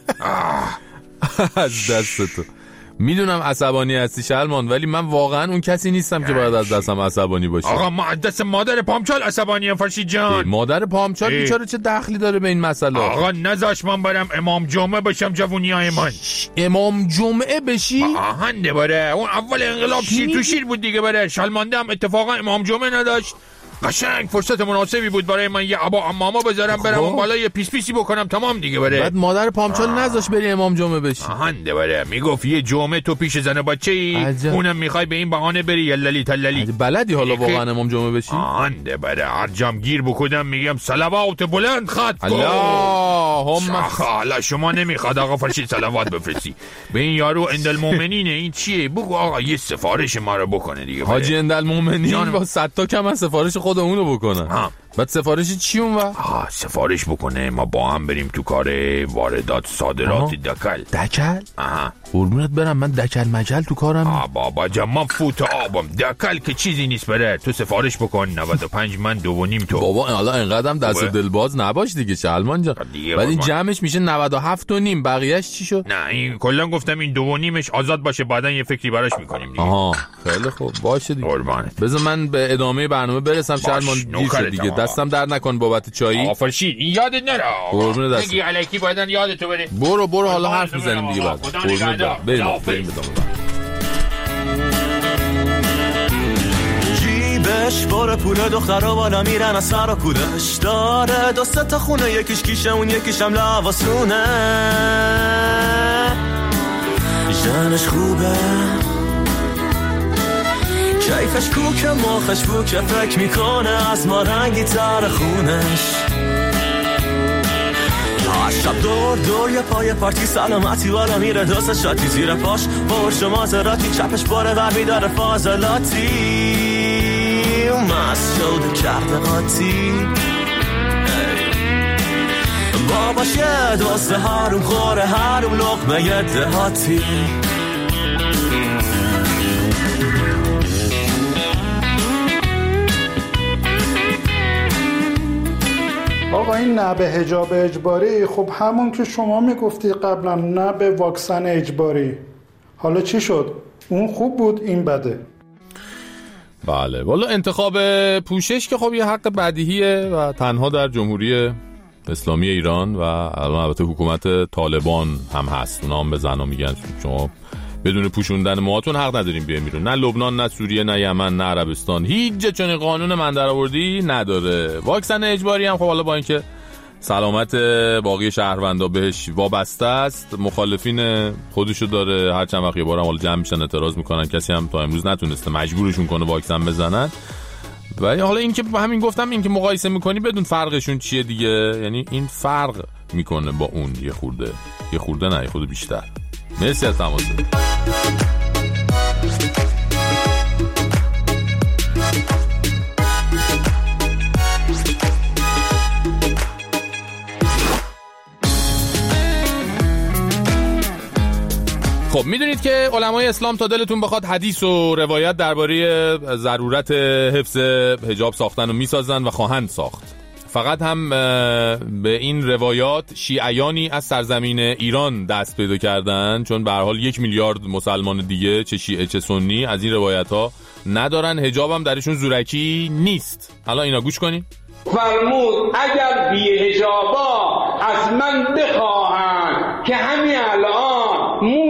از دست تو میدونم عصبانی هستی شلمان، ولی من واقعا اون کسی نیستم که باید از دستم عصبانی باشه. آقا ما از دست مادر پامچال عصبانیم فرشید جان. مادر پامچال بیچاره چه دخلی داره به این مسئله؟ آقا نذاش من برم امام جمعه بشم جوونیای من. امام جمعه بشی؟ آهنده بره، اون اول انقلاب شیر تو شیر بود دیگه. بره شلمانده هم اتفاقا امام جمعه نداشت، قشنگ فرصت مناسبی بود برای من یه عبا عماما بذارم برم اون بالا یه پیسی بکنم تمام دیگه. بره بعد مادر پامچال نذاش بری امام جمعه بشی. آهنده بره، میگفت یه جمعه تو پیش زن بچه‌ای، اونم میخوای به این بهانه بری یللی تللی. بلدی حالا واقعا امام جمعه بشی؟ آهنده بره، هر جام گیر بکدم میگم صلوات بلند خط کن. اللهم حالا شما نمیخواد آقا فرشید صلوات بفرستی به این یارو اندالمومنینه؟ این چیه؟ بگو آقا یه سفارش ما رو بکنه دیگه. حاجی اندالمومنین با 100 تا کم از سفارش خود اونو بکنن. بعد سفارشی چی اون سفارش بکنه ما با هم بریم تو کار واردات صادرات دکل؟ قربونت برم من دکل مجل تو کارم. بابا جان من فوت آبم، دکل که چیزی نیست. بره تو سفارش بکن 95 من 2.5 تو. بابا حالا اینقدرم دست دلباز نباش دیگه شلمان جان. بعد این جمعش میشه 97.5، بقیه‌اش چی شد؟ نه این کلا گفتم این 2.5ش آزاد باشه، بعدن یه فکری براش میکنیم دیگه. خیلی خوب باشه دیگه. بذار من به ادامه برنامه برسم شلمان دیگه. دستم در نکن بابت چایی. فرشید این یادت نره. قربون دست. نگی الکی بعدن یادتو بره. برو حالا حرف میزنیم دیگه بعد. قربون دست. بریم جیبش باره پول دخترها بالا میرن از سر و کولش داره. 2 تا خونه، یکیش کیشه اون یکیش هم لواسونه. جنش خوبه کیفش کوکه مخش بوکه، فکر میکنه از ما رنگی تر خونش. شب دور یه پای پارتی سلامتی بالا میره، 2 شاتی زیر پاش برش و مازراتی، چپش باره ور میداره فاضلاتی. مست شده کرده قاطی باباش یه دوست هروم خوره، هروم لقمه یه دهاتی. آقا این نه به حجاب اجباری، خب همون که شما میگفتی قبلا، نه به واکسن اجباری. حالا چی شد؟ اون خوب بود این بده. بله والا انتخاب پوشش که خب یه حق بدیهیه و تنها در جمهوری اسلامی ایران و البته حکومت طالبان هم هست. اونا هم به زنا میگن شما بدون پوشوندن موهاتون حق نداریم بیاین بیرون. نه لبنان، نه سوریه، نه یمن، نه عربستان، هیچ جا چون قانون من درآوردی نداره. واکسن اجباری هم خب حالا با اینکه سلامت باقی شهروندا بهش وابسته است، مخالفین خودشو داره. هر چند وقت یه بارم حالا جمع میشن اعتراض میکنن، کسی هم تا امروز نتونسته مجبورشون کنه واکسن بزنن. و حالا این که همین گفتم، این که مقایسه میکنی بدون فرقشون چیه دیگه، یعنی این فرق میکنه با اون یه خورده نه یه خورده بیشتر. مرسی از تماست. خب میدونید که علمای اسلام تا دلتون بخواد حدیث و روایت درباره ضرورت حفظ حجاب ساختن و میسازن و خواهند ساخت. فقط هم به این روایات شیعیانی از سرزمین ایران دست پیدا کردن، چون به هر حال 1 میلیارد مسلمان دیگه چه شیعه چه سنی از این روایت ها ندارن. حجاب هم درشون زورکی نیست. حالا اینا گوش کنین. فرمود اگر بی حجابا از من بخواهند که همین الان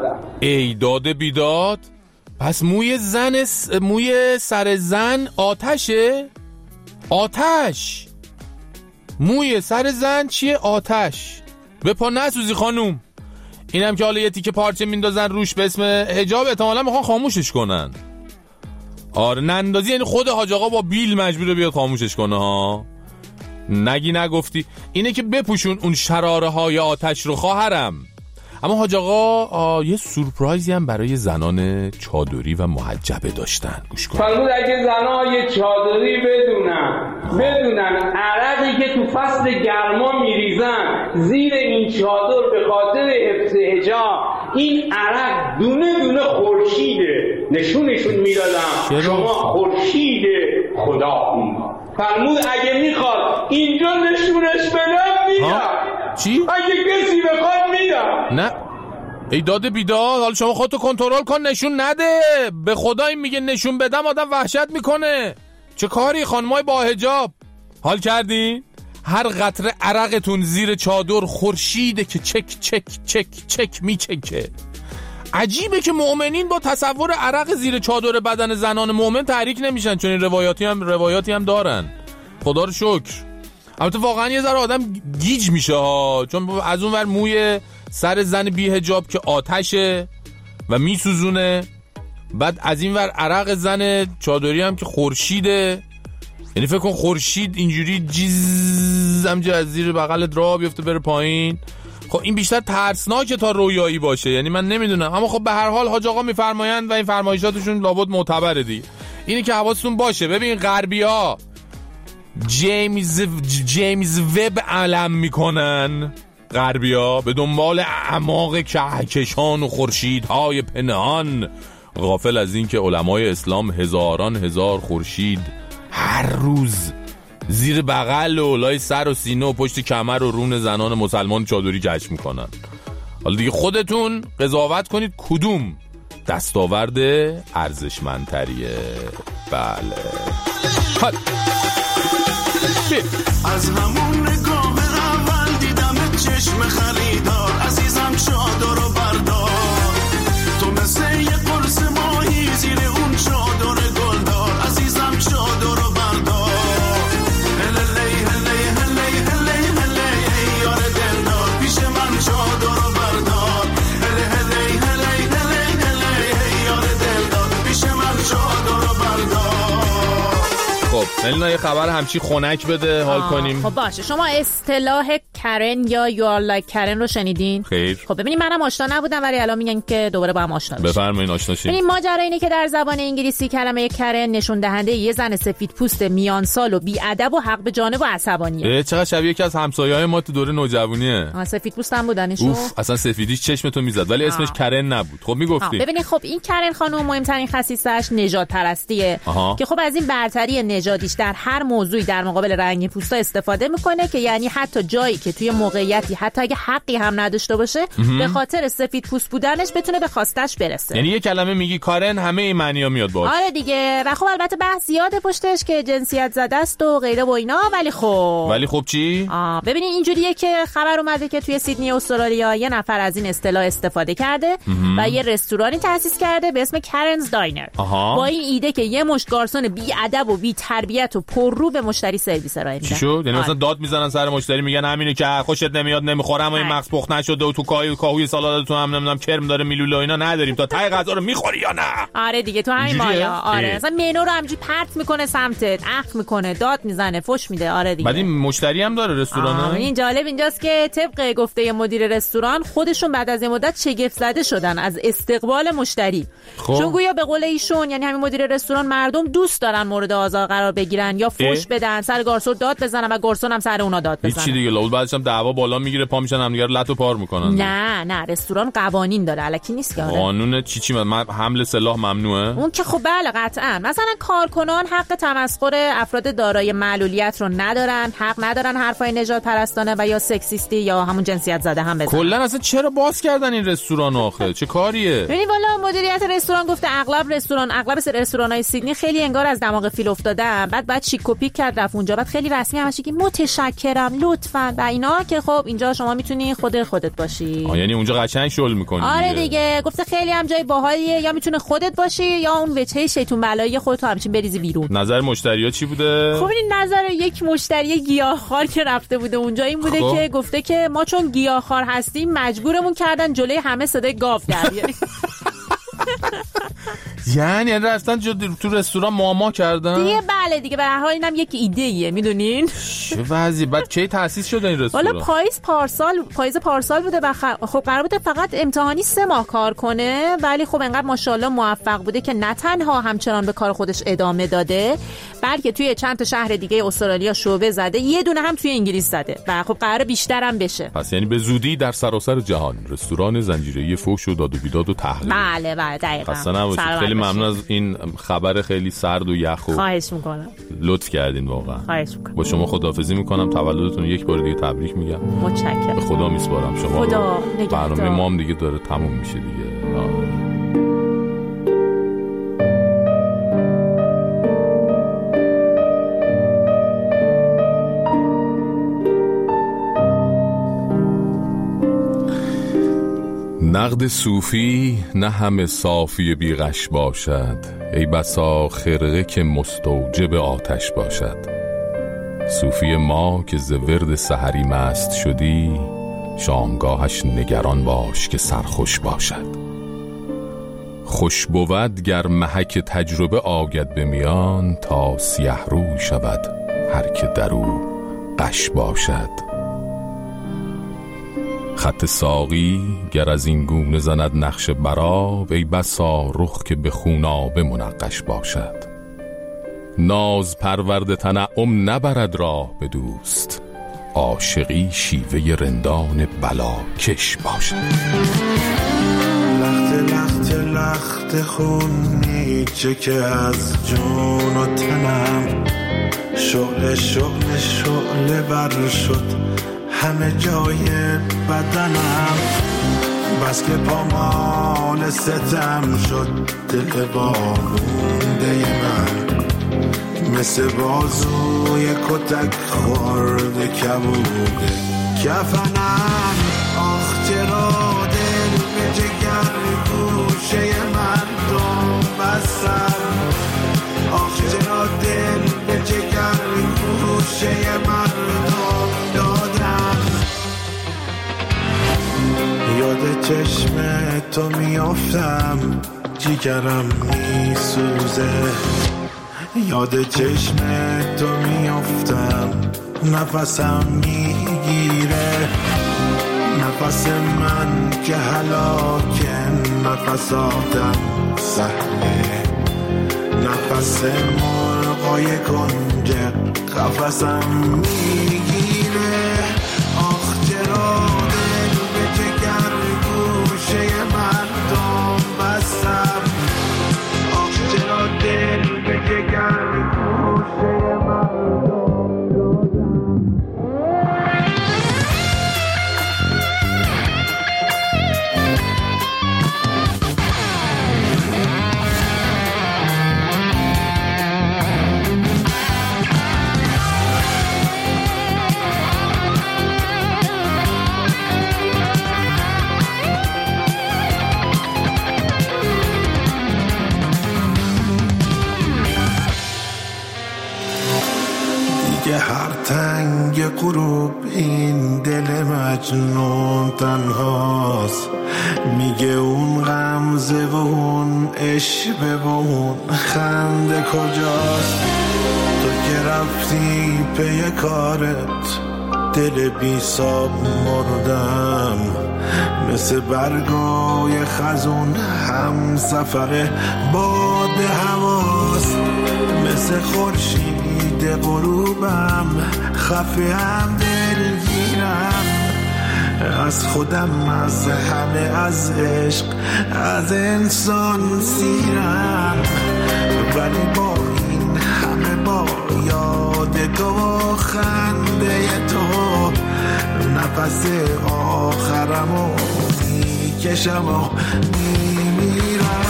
دادم. ای داد بیداد. پس موی سر زن آتشه؟ آتش. موی سر زن چیه؟ آتش. به پا نسوزی خانوم. اینم که حالا یه تیکه پارچه میندازن روش به اسم حجاب، احتمالاً میخوان خاموشش کنن. آره نندازی یعنی خود حاج آقا با بیل مجبوره بیاد خاموشش کنه ها. نگی نگفتی. اینه که بپوشون اون شراره های آتش رو خواهرم. اما حاج آقا یه سورپرایزی هم برای زنان چادری و محجبه داشتن. گوش کن. فرمود اگه زنان یه چادری بدونن عرقی که تو فصل گرما میریزن زیر این چادر به خاطر حفظ حجاب، این عرق دونه دونه خورشیده. نشونشون میدادم شما خورشید خدا. فرمود اگه میخواد اینجا نشونش بدم میدم. چی؟ اگه کسی بخواد میدم. نه ای داده بیداد، حالا شما خودتو کنترل کن، نشون نده. به خدا این میگه نشون بدم آدم وحشت میکنه. چه کاری خانمای با حجاب؟ حال کردین؟ هر قطره عرقتون زیر چادر خورشیده که چک چک چک چک میچکه. عجیبه که مؤمنین با تصور عرق زیر چادر بدن زنان مؤمن تحریک نمیشن، چون این روایاتی هم دارن. خدا رو شکر. البته واقعا یه ذره آدم گیج میشه ها، چون از اون ور موی سر زن بی حجاب که آتشه و میسوزونه، بعد از این ور عرق زن چادری هم که خورشیده. یعنی فکر کن خورشید اینجوری همجا از زیر بغلت راه بیفته بره پایین. خب این بیشتر ترسناکه تا رویایی باشه، یعنی من نمیدونم. اما خب به هر حال حاج آقا میفرمایند و این فرمایشاتشون لابد معتبره دیگه. اینی که حواستون باشه. ببین غربی‌ها جیمز وب علم میکنن. غربی‌ها به دنبال اعماق کهکشان و خورشیدهای پنهان، غافل از این که علمای اسلام هزاران هزار خورشید هر روز زیر بغل و لای سر و سینه و پشت کمر و رون زنان مسلمان چادری کشف میکنن. حالا دیگه خودتون قضاوت کنید کدوم دستاورد ارزشمندتریه. بله از همون نگاه اول دیدم چشم خریدار، عزیزم چادر رو بردار، تو مثل یه قرص ماهی زیر اون چادر گلدار، عزیزم چادر رو بردار. هلی هلی هلی هلی هلی یار دلدار، پیش من چادر رو بردار. هلی هلی هلی هلی هلی یار دلدار، پیش من چادر رو بردار. خب ملینا یه خبر همچی خنک بده حال کنیم. خب باشه، شما اصطلاح کرن یا you are like کرن رو شنیدین؟ خیر. خب ببینید منم آشنا نبودم ولی الان میگن که دوباره با هم آشنا بشیم. بفرمایید آشنا شیم. ببینید ماجرا اینه که در زبان انگلیسی کلمه کرن نشون دهنده یه زن سفید پوست میان سال و بی ادب و حق به جانب و عصبانیه. چقدر شبیه یکی از همسایه‌های ما تو دوره نوجوانیه. سفید پوستم بودنشون. اوف اصلا سفیدیش چشمتو میزد ولی اسمش کرن نبود. خب میگفتی. ببینید خب این کرن خانم مهمترین خصیصه‌اش نژاد پرستیه که خب از این برتری نژادیش در هر موضوعی در مقابل رنگ پوستا استفاده میکنه که یعنی حتی جایی که توی موقعیتی حتی اگه حقی هم نداشته باشه به خاطر سفید پوست بودنش بتونه به خواستش برسه. یعنی یه کلمه میگی کارن همه این معنی‌ها میاد باش. آره دیگه. و خب البته بحث زیاده پشتش که جنسیت زده است و غیره و اینا، ولی خب چی؟ ببینید اینجوریه که خبر اومده که توی سیدنی استرالیا یه نفر از این اصطلاح استفاده کرده و یه رستورانی تأسیس کرده به اسم کرنز داینر با این ایده که یه مشت گارسون بی ادب و بی تربیت و پررو به مشتری سرویس ارائه میدن. چی شد؟ یعنی مثلا داد میزنن سر مشتری میگن همینه که خوشت نمیاد نمیخورم و این مغز پخت نشده و تو کاهوی سالادتون هم نمیدونم کرم داره میلوله و اینا نداریم تا ته غذا رو میخوری یا نه؟ آره دیگه تو همین مایا. آره مثلا منو رو همینجوری پرت میکنه سمتت، اخ میکنه، داد میزنه، فوش میده. آره دیگه. بعد این مشتری هم داره رستوران. این جالب اینجاست که طبق گفته مدیر رستوران خودشون بعد از این مدت شگفت زده شدن از استقبال مشتری. چون گویا به قول ایشون یعنی همین مدیر رستوران مردم دوست دارن مورد آزار قرار بگیرن یا فوش بدن، سر گارسون داد بزنن و گارسون هم سر اونا داد بزنه. هیچ چیز دیگه لول بعدش هم دعوا بالا میگیره پا میشن هم دیگه لتو پار میکنن. نه رستوران قوانین داره، الکی نیست که. قانون چی حمل سلاح ممنوعه؟ اون که خب بله قطعا. مثلا کارکنان حق تمسخر افراد دارای معلولیت رو ندارن، حق ندارن حرفای نژاد پرستانه و یا سکسیستی یا همون جنسیت زده هم بزنن. کلا اصلا چرا باز کردن این رستوران آخه؟ چه کاریه؟ ببین والا مدیریت رستوران گفته اغلب رستوران‌های سیدنی خیلی انگار از دماغ فیل افتادن. بعد چیک و پیک کرد رفت اونجا، بعد خیلی رسمی همش میگه متشکرم لطفاً و اینا، که خب اینجا شما میتونی خودت باشی. یعنی اونجا قشنگ شل می‌کنی. آره دیگه. گفته خیلی هم جای باحالیه، یا میتونه خودت باشی یا اون وجهه شیطون بلایی خودت همچین بریزی بیرون. نظر مشتری‌ها چی بوده؟ خب این نظر یک مشتری گیاهخوار که رفته بوده اونجا این بوده که گفته که ما چون گیاهخوار هستیم مجبورمون کردن جلوی همه صدای گاو در بیاریم. یعنی رفتن تو رستوران معما کردن دیگه. بله دیگه، به هر حال اینم یک ایده میدونین. چه وضعی؟ بعد کی تأسیس شده این رستوران؟ والا پاییز پارسال بوده و خب قرار بوده فقط امتحانی 3 ماه کار کنه، ولی خب انقدر ماشاءالله موفق بوده که نه تنها همچنان به کار خودش ادامه داده، بلکه توی چند تا شهر دیگه استرالیا شعبه زده، یه دونه هم توی انگلیس زده و خب قراره بیشتر هم بشه. پس یعنی به زودی در سراسر جهان رستوران زنجیره‌ای فحش و داد و بیداد و تحقیر. بله دقیقاً. خیلی ممنون از این خبر خیلی سرد و یخ. خواهش میکنم. لطف کردین واقعا. خواهش میکنم. با شما خداحافظی میکنم. تولدتون یک بار دیگه تبریک میگم. متشکرم. به خدا میسپارم شما. خدا نگهدار. برنامه ما هم دیگه داره تموم میشه دیگه. نقد صوفی نه همه صافی بیغش باشد، ای بسا خرقه که مستوجب آتش باشد. صوفی ما که ز ورد سحری مست شدی، شامگاهش نگران باش که سرخوش باشد. خوش بود گر محک تجربه آگد به میان، تا سیه روی شود هر که در او غش باشد. خط ساقی گر از این گونه زند نقش برآب، ای بسا رخ که به خونابه منقش باشد. ناز پرورد تنعم نبرد راه به دوست، عاشقی شیوه رندان بلا کش باشد. لخت خون نیچه که از جون و تنم، شعله بر شد همه جای بدنم. بس که پامال ستم شد دل وامونده من، مثل بازوی کتک خورده کبوده کفنم. آخ چرا دل به جگر گوشه مردم بستم، آخ چرا دل به جگر گوشه مردم دادم. یاد چشم تو میافتم جیگرم میسوزه، یاد چشم تو میافتم نفسم میگیره. نفس من که هلاکه، نفس آدم سهله، نفس مرغای کنج قفسم میگیره. آخ چرا دل به جگر گوشه مردم بستم، آخ چرا دل به جگر گوشه مردم هر تنگ غروب این دل مجنون تنهاست، میگه اون غمزه و اون عشوه و اون خنده کجاست. تو که رفتی پی کارت دل بی ساب مردم، مثل برگای خزون هم سفر باد هواست. مثل خورشید غروبم خفه هم دلگیرم، از خودم از همه از عشق از انسان سیرم. ولی با این همه با یاد تو و خنده تو نفس آخرمو میکشم و میمیرم.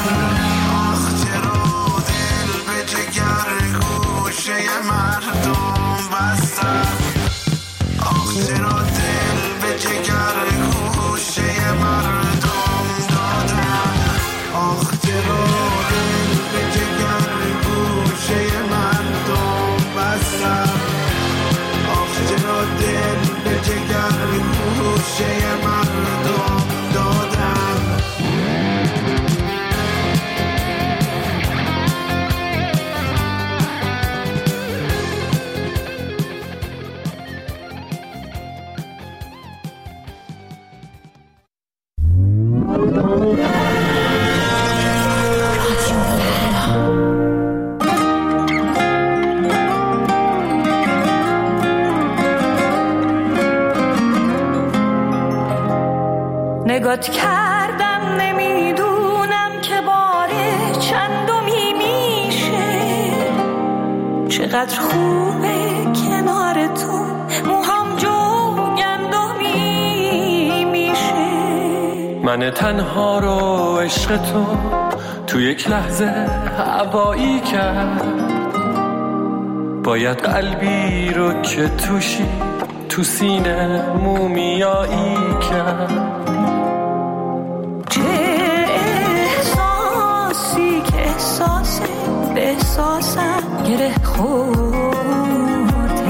مردم بستم آخ چرا دل به جگر گوشه مردم دادم آخ چرا دل به جگر گوشه مردم بستم آخ چرا دل به جگر گوشه مردم دادم نگات کردم نمیدونم که باره چندمی میشه چقدر خوبه کنار تو موهام جوگندمی میشه من تنها رو عشق تو یک لحظه هوایی کرد باید قلبی رو که توشی تو سینه مومیایی کرد چه احساسی که احساسه به احساسم گره خورده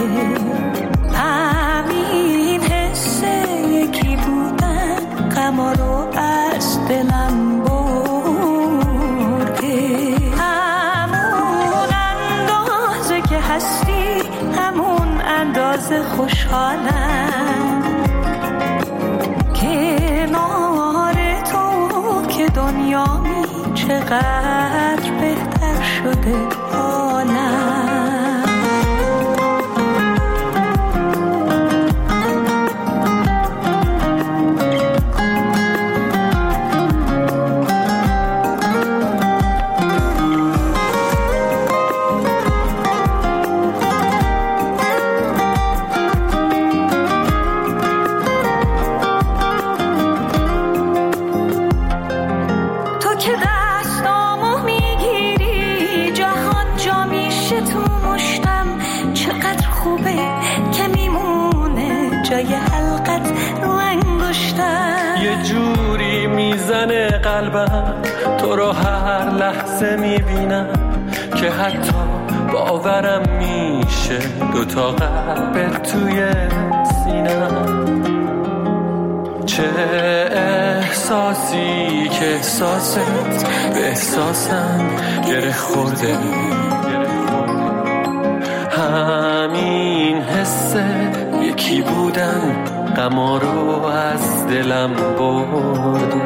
همین حسه یکی بودن غما رو از دلم برده همون اندازه که هستی همون اندازه خوشحالم کنار تو که دنیامی چقدر بهتر شده حالم جای حلقت رو انگشتم یه جوری میزنه قلبم تو رو هر لحظه میبینم که حتی باورم میشه دوتا قلب توی سینم چه احساسی که احساست به احساسم گره خورده همین حسه یکی بودن غما رو از دلم برده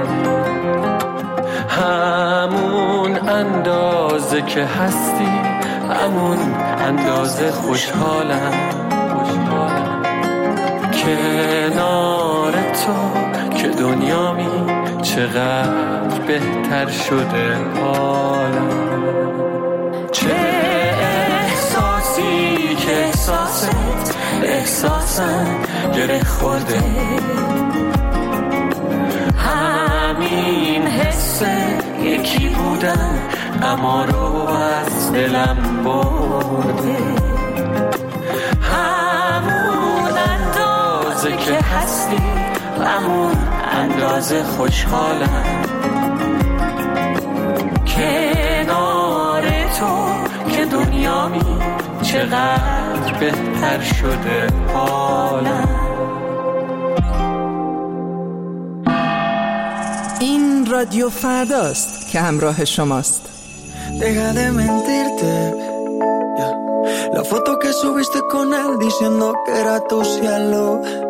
همون اندازه که هستی همون اندازه خوشحالم کنار تو که دنیامی چقدر بهتر شده حالم چه احساسی که احساست احساسم گره خورده همین حسه یکی بودن اما رو از دلم برده همون اندازه که هستی همون اندازه خوشحالم کنار تو که دنیامی چقدر بهتر شده حالم این رادیو فرداست که همراه شماست. Deja de mentirte, yeah. La foto que subiste con él diciendo que era tu cielo.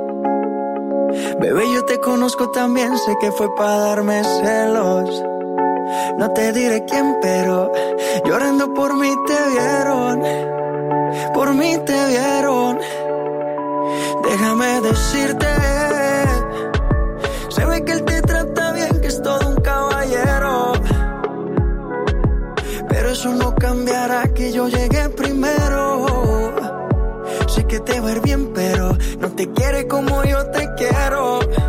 Bebé, yo te conozco también, sé que fue para darme celos. No te diré quién, pero llorando por mí te vieron. Por mí te vieron. Déjame decirte, se ve que él te trata bien, que es todo un caballero. Pero eso no cambiará que yo llegué primero. Sé que te va a ir bien, pero no te quiere como yo te quiero.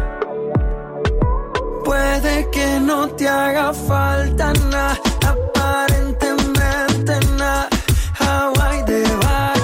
Puede que no te haga falta nada, aparentemente nada. Hawaii de vacaciones.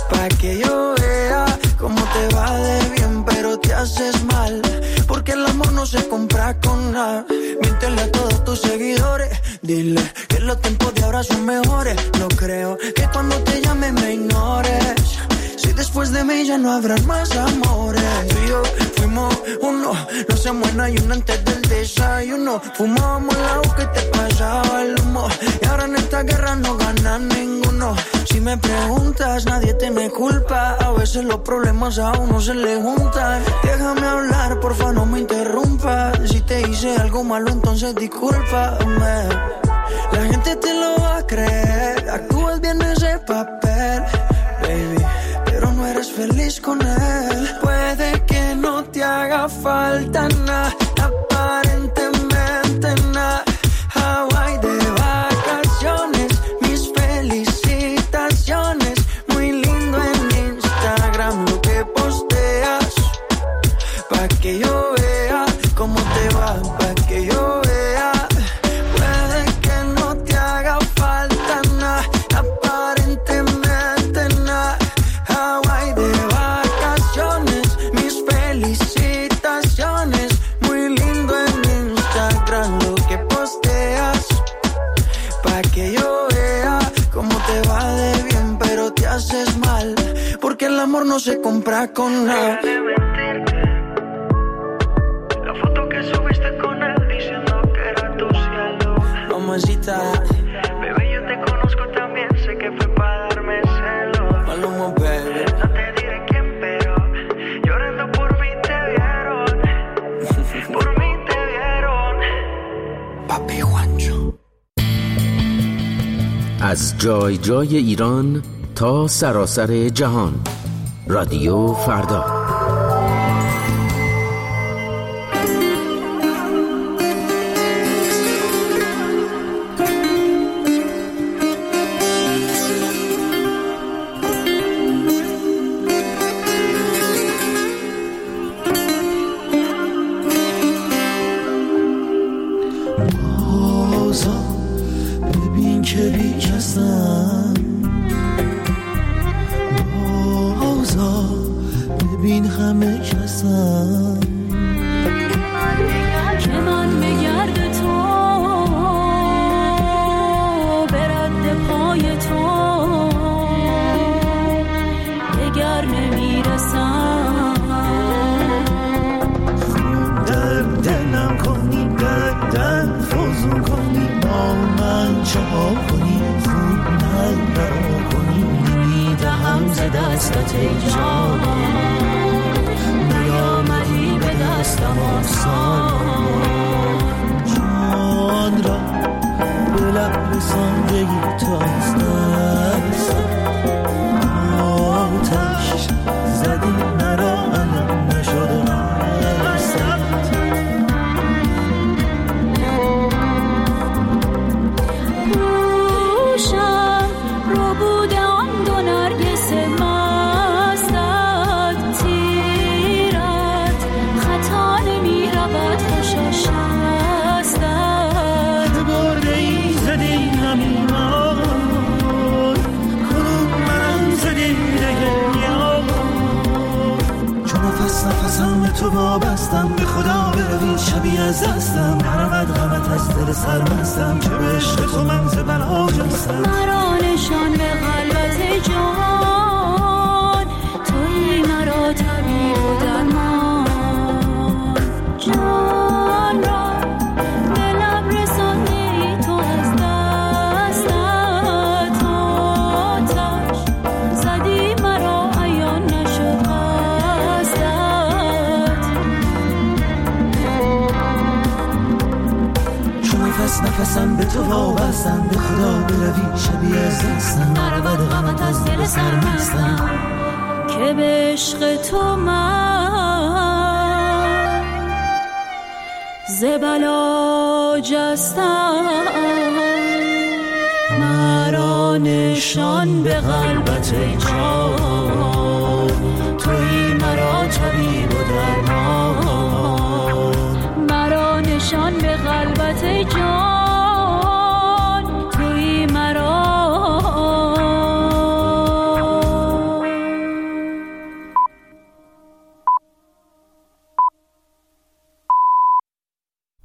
pa' que yo vea cómo te va de bien, pero te haces mal, porque el amor no se compra con nada. Miéntele a todos tus seguidores, dile que los tiempos de ahora son mejores. No creo que cuando te llame me ignores, si después de mí ya no habrán más amores. Tú y yo fuimos uno, no se muera y uno antes del desayuno. Fumábamos la agua que te pasaba el humo, y ahora en esta guerra no gana ninguno. Si me preguntas, nadie tiene culpa, a veces los problemas a uno se le juntan. Déjame hablar, porfa, no me interrumpas. Si te hice algo malo, entonces discúlpame. La gente te lo va a creer, actúas bien ese papel, baby, pero no eres feliz con él. Puede que no te haga falta nada, aparentemente nada. Hawaii de vacaciones, mis felicitaciones. Muy lindo en Instagram lo que posteas, pa' que yo vea cómo te va, pa' que yo vea. Puede que no te haga falta nada, aparentemente nada. Hawaii de vacaciones, mis felicitaciones. Muy lindo en Instagram lo que posteas, pa' que yo vea cómo te va de bien, pero te haces mal, porque el amor no se compra con nada. La foto que subiste con él diciendo que era tu cielo. Mamacita, bebé, yo te conozco también, sé que fue para darme celos. Maluma, baby. No te diré quién, pero llorando por mí te vieron. Por mí te vieron. Papi Juancho. از جای جای ایران تا سراسر جهان، رادیو فردا. ببین که بی کسم، بازا ببین همه کسم، که من بگرد تو برد پای تو دگر نمیرسم. خون در دلم کنی، دردم فوزون کنی، با من چها کنی، زود من رها کنی. نمیدهم ز دستت ای جان، نیامدی به دستم آسان. جان را به لب رساندگی تا از دستم، آتش زدی مرا الان نشده هستم. روشم رو بوده آن دو نرگس مستت، تیرت خطا نمی رود خوشش هستت. که برده ای زدی همین آن، کنون من زدی دگریان. چون نفس نفسم به تو وابستم، به خدا بروی شبیه از دستم. نرود غمت از دل سرمستم، که به عشق تو من ز بلا جستم. مرا نشان به قلبت جان، تویی مرا طبیب و درمان. جان را به لب رساندی تو از دستت، آتش زدی مرا عیان نشد قصدت. چون نفس نفسم به تو وابستم، به خدا بروی شبیه از دستم. نرود غمت از دل سرمستم، که به عشق تو من ز بلا جستم. مرا نشان به قلبت ای جان، تویی مرا طبیب و درمان. مرا نشان به قلبت جان،